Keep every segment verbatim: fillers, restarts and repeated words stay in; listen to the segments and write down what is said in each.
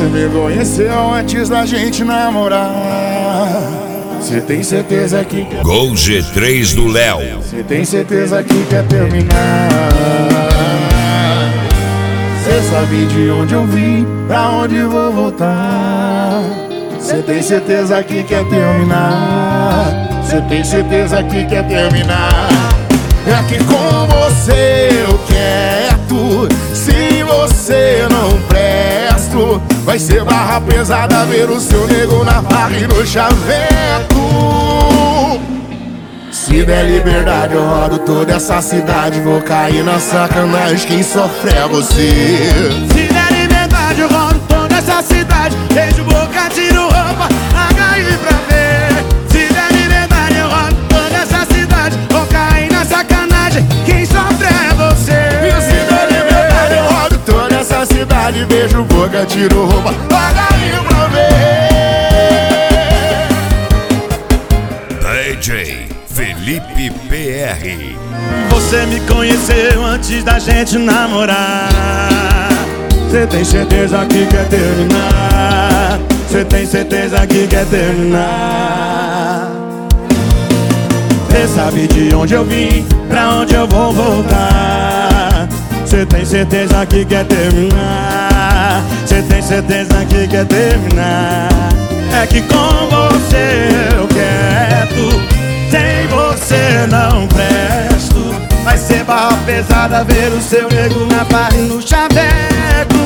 me conheceu antes da gente namorar. Cê tem certeza que quer... Gol G três do Léo. Cê tem certeza que quer terminar. Cê sabe de onde eu vim, pra onde vou voltar. Cê tem certeza que quer terminar. Cê tem certeza que quer terminar. É que com você eu quero. Se você não presto, vai ser barra pesada ver o seu nego na barra e no chaveco. Se der liberdade eu rodo toda essa cidade. Vou cair na sacanagem, quem sofre é você. Se der liberdade eu rodo toda essa cidade. Beijo, boca, tiro roupa, H I pra ver. Se der liberdade eu rodo toda essa cidade. Vou cair na sacanagem, quem sofre é você. E se der liberdade eu rodo toda essa cidade. Beijo, boca, tiro roupa, H I pra ver. D J Felipe P R. Você me conheceu antes da gente namorar. Cê tem certeza que quer terminar. Cê tem certeza que quer terminar. Cê sabe de onde eu vim, pra onde eu vou voltar. Cê tem certeza que quer terminar. Cê tem certeza que quer terminar. É que com você eu quero. Sem você não presto. Vai ser barra pesada ver o seu nego na barra e no chaveco.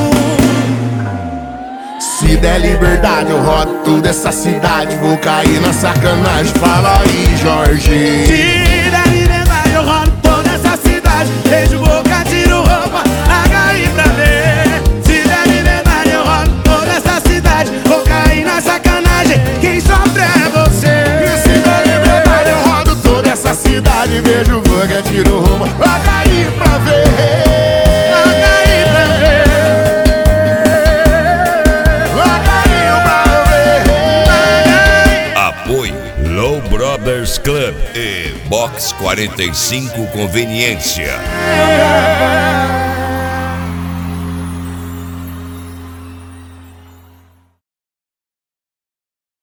Se der liberdade eu rodo toda essa cidade. Vou cair na sacanagem, fala aí, Jorge. Se der liberdade eu rodo toda essa cidade. Beijo, boca, tiro roupa, H I pra ver. Se der liberdade eu rodo toda essa cidade. Vou cair na sacanagem, quem sofre é você. E se der liberdade eu rodo toda essa cidade. Beijo, boca, tiro roupa, H I pra ver. Low Brothers Club e Box quarenta e cinco Conveniência.